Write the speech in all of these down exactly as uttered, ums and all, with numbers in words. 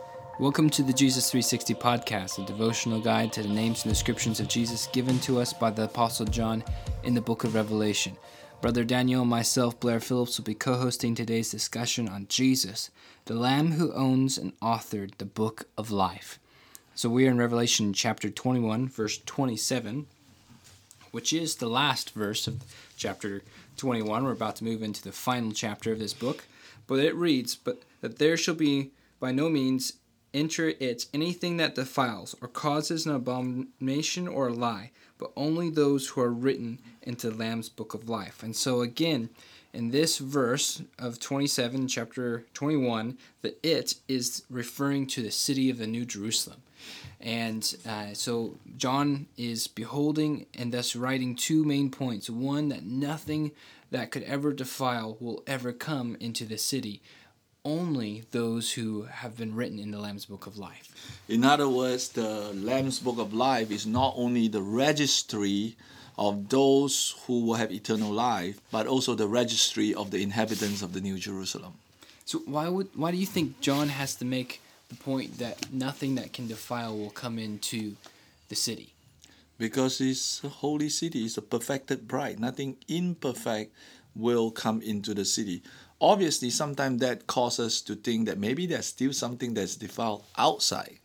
Welcome to the Jesus three sixty podcast, a devotional guide to the names and descriptions of Jesus given to us by the Apostle John in the book of Revelation. Brother Daniel and myself, Blair Phillips, will be co-hosting today's discussion on Jesus, the Lamb who owns and authored the book of life. So we are in Revelation chapter twenty-one, verse twenty-seven, which is the last verse of chapter twenty-one. We're about to move into the final chapter of this book. But it reads, "But that there shall be by no means enter it anything that defiles, or causes an abomination or a lie, but only those who are written into the Lamb's book of life." And so again, in this verse of twenty-seven, chapter twenty-one, the it is referring to the city of the New Jerusalem. And uh, so John is beholding and thus writing two main points. One, that nothing that could ever defile will ever come into the city. Only those who have been written in the Lamb's Book of Life. In other words, the Lamb's Book of Life is not only the registry of those who will have eternal life, but also the registry of the inhabitants of the New Jerusalem. So why would why do you think John has to make the point that nothing that can defile will come into the city? Because it's a holy city, it's a perfected bride. Nothing imperfect will come into the city. Obviously, sometimes that causes us to think that maybe there's still something that's defiled outside.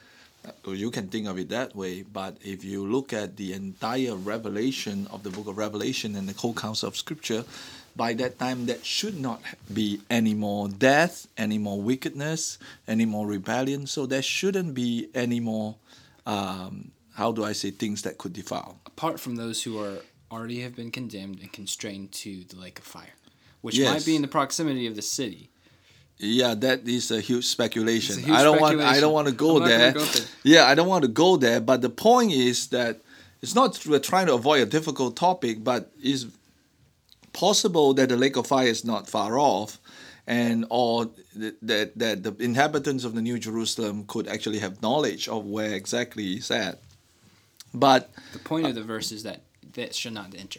You can think of it that way, but if you look at the entire revelation of the book of Revelation and the whole counsel of Scripture, by that time there should not be any more death, any more wickedness, any more rebellion. So there shouldn't be any more, um, how do I say, things that could defile. Apart from those who are already have been condemned and constrained to the lake of fire, which yes. might be in the proximity of the city. Yeah, that is a huge speculation. A huge I don't speculation. want. I don't want to go there. Go there. Yeah, I don't want to go there. But the point is that it's not we're trying to avoid a difficult topic, but it's possible that the lake of fire is not far off, and or that that the inhabitants of the New Jerusalem could actually have knowledge of where exactly it's at. But the point of the verse is that that shall not enter.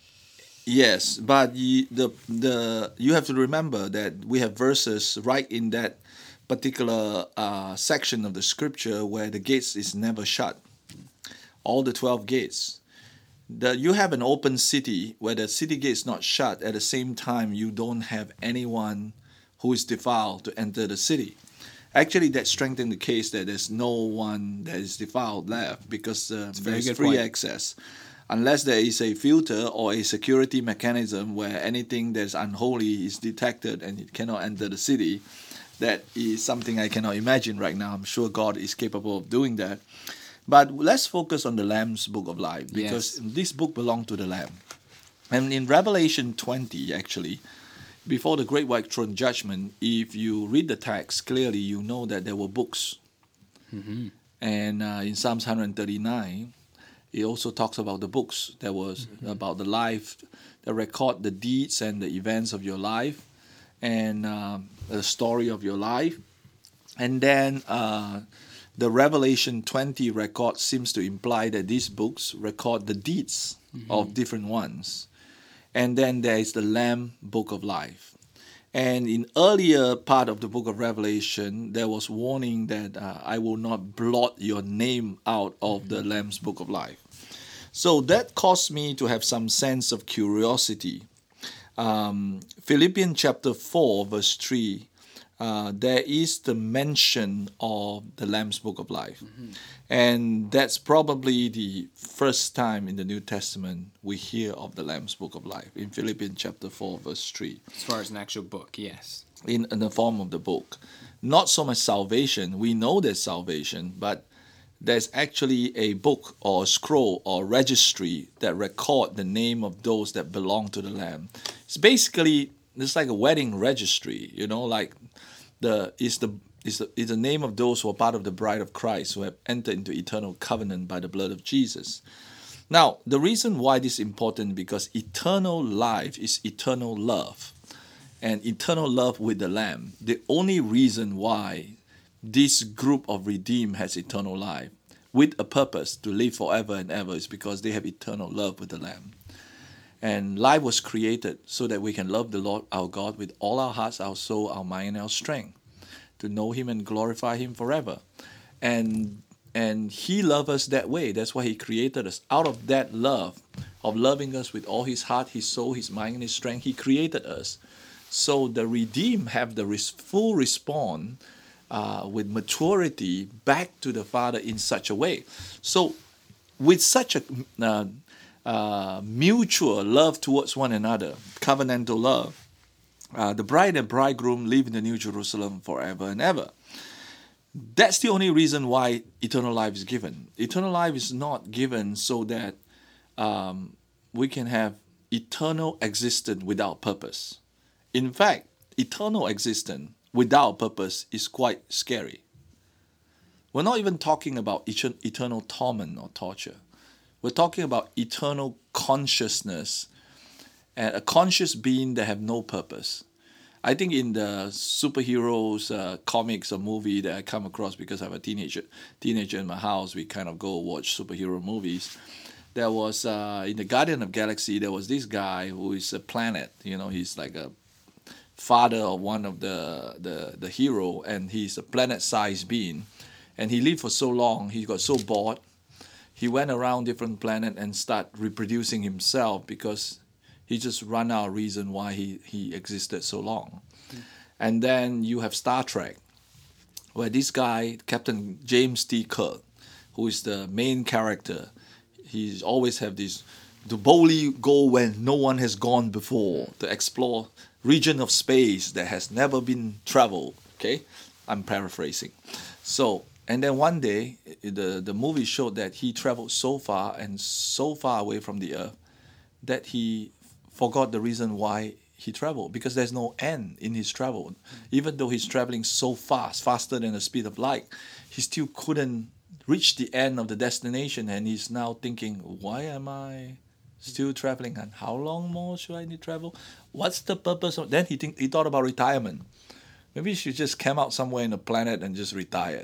Yes, but you, the the you have to remember that we have verses right in that particular uh, section of the scripture where the gates is never shut. All the twelve gates. The, you have an open city where the city gate is not shut. At the same time, you don't have anyone who is defiled to enter the city. Actually, that strengthens the case that there's no one that is defiled left because uh, there's free point. access. Unless there is a filter or a security mechanism where anything that's unholy is detected and it cannot enter the city, that is something I cannot imagine right now. I'm sure God is capable of doing that. But let's focus on the Lamb's Book of Life, because yes. this book belonged to the Lamb. And in Revelation twenty, actually, before the Great White Throne Judgment, if you read the text clearly, you know that there were books. Mm-hmm. And uh, in Psalms one thirty-nine, it also talks about the books. There was mm-hmm. about the life, that record the deeds and the events of your life, and uh, the story of your life. And then uh, the Revelation twenty record seems to imply that these books record the deeds mm-hmm. of different ones. And then there is the Lamb Book of Life. And in earlier part of the book of Revelation, there was warning that uh, I will not blot your name out of mm-hmm. the Lamb's Book of Life. So that caused me to have some sense of curiosity. Um, Philippians chapter four, verse three, uh, there is the mention of the Lamb's Book of Life. Mm-hmm. And that's probably the first time in the New Testament we hear of the Lamb's Book of Life, in Philippians chapter four, verse three. As far as an actual book, yes. In, in the form of the book. Not so much salvation. We know there's salvation, but there's actually a book or a scroll or registry that record the name of those that belong to the Lamb. It's basically, it's like a wedding registry, you know, like the is the is the, is the name of those who are part of the bride of Christ, who have entered into eternal covenant by the blood of Jesus. Now, the reason why this is important, because eternal life is eternal love, and eternal love with the Lamb. The only reason why this group of redeemed has eternal life with a purpose to live forever and ever is because they have eternal love with the Lamb. And life was created so that we can love the Lord our God with all our hearts, our soul, our mind, and our strength. to know Him and glorify Him forever. And and He loved us that way. That's why He created us. Out of that love, of loving us with all His heart, His soul, His mind, and His strength, He created us. So the redeemed have the res- full response uh, with maturity back to the Father in such a way. So with such a uh, uh, mutual love towards one another, covenantal love, uh, the bride and bridegroom live in the New Jerusalem forever and ever. That's the only reason why eternal life is given. Eternal life is not given so that um, we can have eternal existence without purpose. In fact, eternal existence without purpose is quite scary. We're not even talking about eternal torment or torture. We're talking about eternal consciousness and a conscious being that have no purpose. I think in the superheroes uh, comics or movie that I come across, because I have a teenager teenager in my house, we kind of go watch superhero movies. There was uh, in the Guardian of Galaxy, there was this guy who is a planet. You know, he's like a father of one of the the the hero, and he's a planet-sized being, and he lived for so long, he got so bored, he went around different planet and start reproducing himself because he just run out of reason why he he existed so long. Mm. And then you have Star Trek, where this guy, Captain James T. Kirk, who is the main character, he always have this to boldly go when no one has gone before, to explore region of space that has never been traveled. Okay, I'm paraphrasing. So, and then one day, the the movie showed that he traveled so far and so far away from the Earth that he forgot the reason why he traveled, because there's no end in his travel. Even though he's traveling so fast, faster than the speed of light, he still couldn't reach the end of the destination, and he's now thinking, why am I still traveling, and how long more should I need to travel? What's the purpose of? Then he think he thought about retirement. Maybe he should just camp out somewhere in the planet and just retire.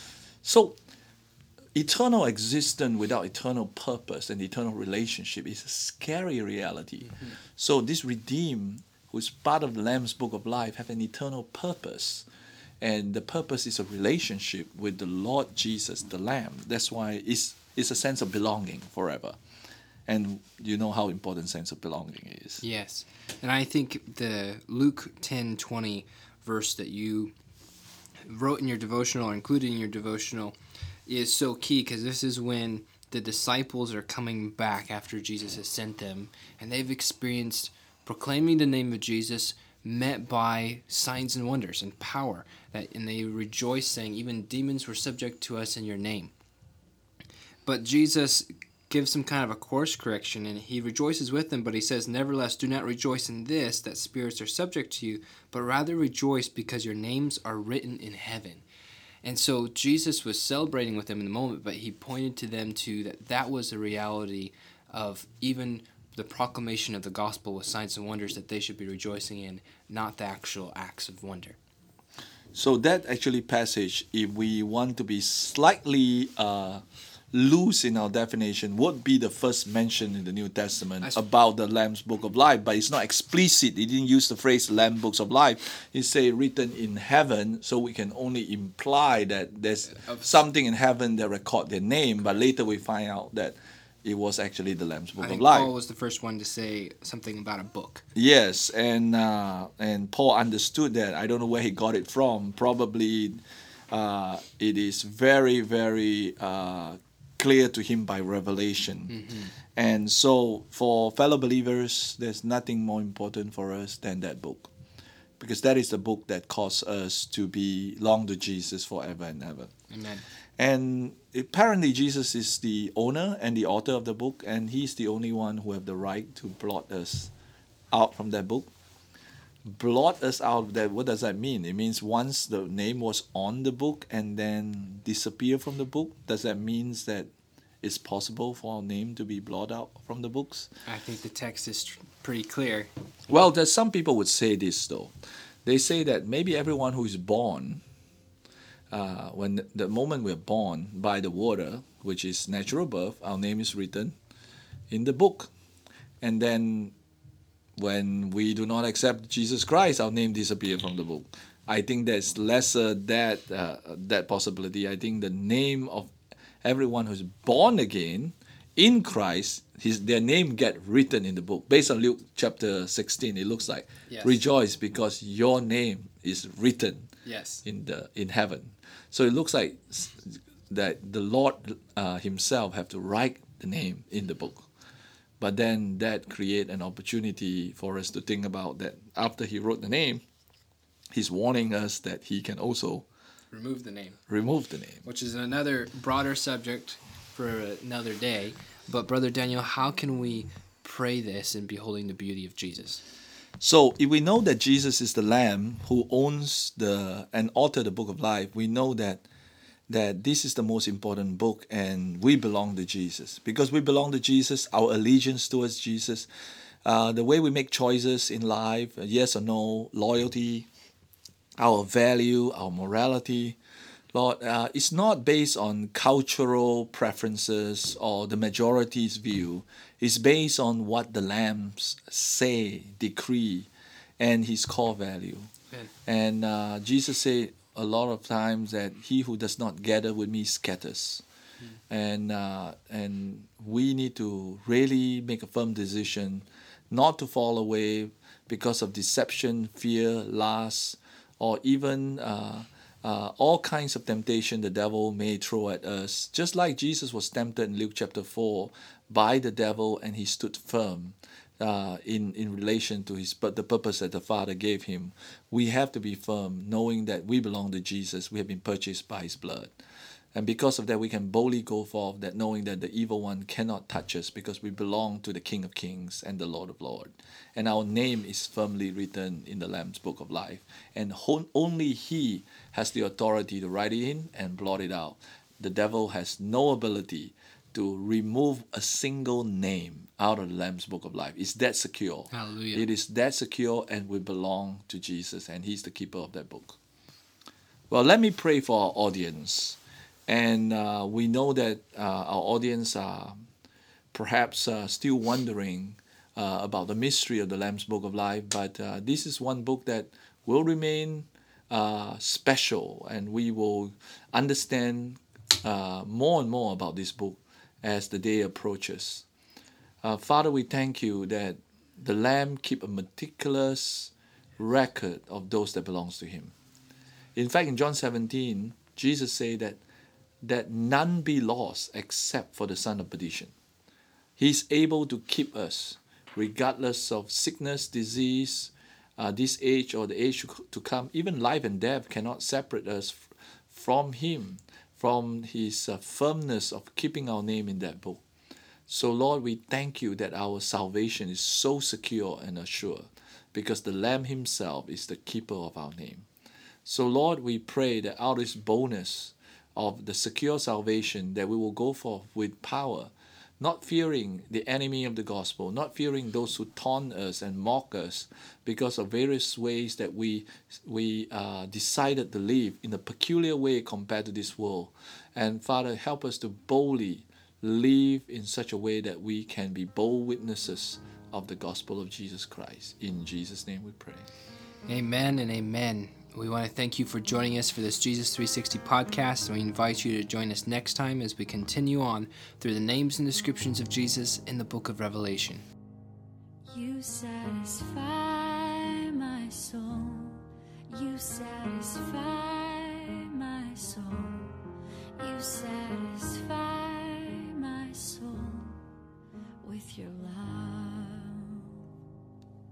So eternal existence without eternal purpose and eternal relationship is a scary reality. Mm-hmm. So this redeemed, who is part of the Lamb's Book of Life, have an eternal purpose. And the purpose is a relationship with the Lord Jesus, the Lamb. That's why it's, it's a sense of belonging forever. And you know how important sense of belonging is. Yes. And I think the Luke ten twenty verse that you wrote in your devotional or included in your devotional is so key, because this is when the disciples are coming back after Jesus has sent them, and they've experienced proclaiming the name of Jesus met by signs and wonders and power, that and they rejoice, saying, even demons were subject to us in your name. But Jesus gives some kind of a course correction, and he rejoices with them, but he says, nevertheless, do not rejoice in this, that spirits are subject to you, but rather rejoice because your names are written in heaven. And so Jesus was celebrating with them in the moment, but he pointed to them to that that was a reality of even the proclamation of the gospel with signs and wonders that they should be rejoicing in, not the actual acts of wonder. So that actually passage, if we want to be slightly uh, loose in our definition, would be the first mention in the New Testament That's about the Lamb's Book of Life, but it's not explicit. He didn't use the phrase Lamb's Books of Life. He say written in heaven, so we can only imply that there's something in heaven that record their name, but later we find out that it was actually the Lamb's Book I think of Life. Paul was the first one to say something about a book. Yes, and uh, and Paul understood that. I don't know where he got it from. Probably uh, it is very, very uh, clear to him by revelation. Mm-hmm. And so for fellow believers, there's nothing more important for us than that book, because that is the book that calls us to belong to Jesus forever and ever. Amen. And apparently Jesus is the owner and the author of the book, and he's the only one who have the right to blot us out from that book. Blot us out of that, what does that mean? It means once the name was on the book and then disappear from the book, does that mean that it's possible for our name to be blotted out from the books? I think the text is tr- pretty clear. Well, there's some people would say this though. They say that maybe everyone who is born, Uh, when the, the moment we're born by the water, which is natural birth, our name is written in the book. And then when we do not accept Jesus Christ, our name disappears from the book. I think there's lesser that uh, that possibility. I think the name of everyone who's born again in Christ, his their name get written in the book. Based on Luke chapter sixteen, it looks like Yes. rejoice because your name is written Yes. in the in heaven. So it looks like s- that the Lord uh, Himself have to write the name in the book. But then that create an opportunity for us to think about that after He wrote the name, He's warning us that He can also Remove the name, remove the name. which is another broader subject for another day. But Brother Daniel, how can we pray this in beholding the beauty of Jesus? So if we know that Jesus is the Lamb who owns the and authored the book of life, we know that that this is the most important book and we belong to Jesus. Because we belong to Jesus, our allegiance towards Jesus, uh, the way we make choices in life, yes or no, loyalty, our value, our morality, Lord, uh, it's not based on cultural preferences or the majority's view. It's based on what the lambs say, decree, and His core value. Amen. And uh, Jesus said a lot of times that he who does not gather with me scatters. And uh, and we need to really make a firm decision not to fall away because of deception, fear, lust, or even uh, uh, all kinds of temptation the devil may throw at us. Just like Jesus was tempted in Luke chapter four by the devil and he stood firm uh, in, in relation to his but the purpose that the Father gave him. We have to be firm, knowing that we belong to Jesus. We have been purchased by His blood. And because of that, we can boldly go forth, that knowing that the evil one cannot touch us because we belong to the King of Kings and the Lord of Lords. And our name is firmly written in the Lamb's Book of Life. And ho- only He has the authority to write it in and blot it out. The devil has no ability to remove a single name out of the Lamb's Book of Life. It's that secure. Hallelujah. It is that secure, and we belong to Jesus, and He's the keeper of that book. Well, let me pray for our audience. And uh, we know that uh, our audience are perhaps uh, still wondering uh, about the mystery of the Lamb's Book of Life, but uh, this is one book that will remain uh, special, and we will understand uh, more and more about this book as the day approaches. Uh, Father, we thank You that the Lamb keep a meticulous record of those that belongs to Him. In fact, in John seventeen, Jesus said that that none be lost except for the son of perdition. He's able to keep us regardless of sickness, disease, uh, this age or the age to come. Even life and death cannot separate us f- from Him, from His uh, firmness of keeping our name in that book. So Lord, we thank You that our salvation is so secure and assured because the Lamb Himself is the keeper of our name. So Lord, we pray that out of this bonus of the secure salvation, that we will go forth with power, not fearing the enemy of the gospel, not fearing those who taunt us and mock us because of various ways that we we uh, decided to live in a peculiar way compared to this world. And Father, help us to boldly live in such a way that we can be bold witnesses of the gospel of Jesus Christ. In Jesus' name we pray. Amen and amen. We want to thank you for joining us for this Jesus three sixty podcast, and we invite you to join us next time as we continue on through the names and descriptions of Jesus in the book of Revelation. You satisfy my soul. You satisfy my soul. You satisfy my soul with Your love.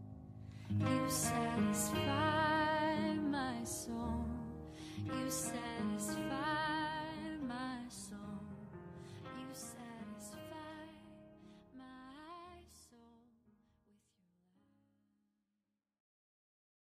You satisfy my soul. You satisfy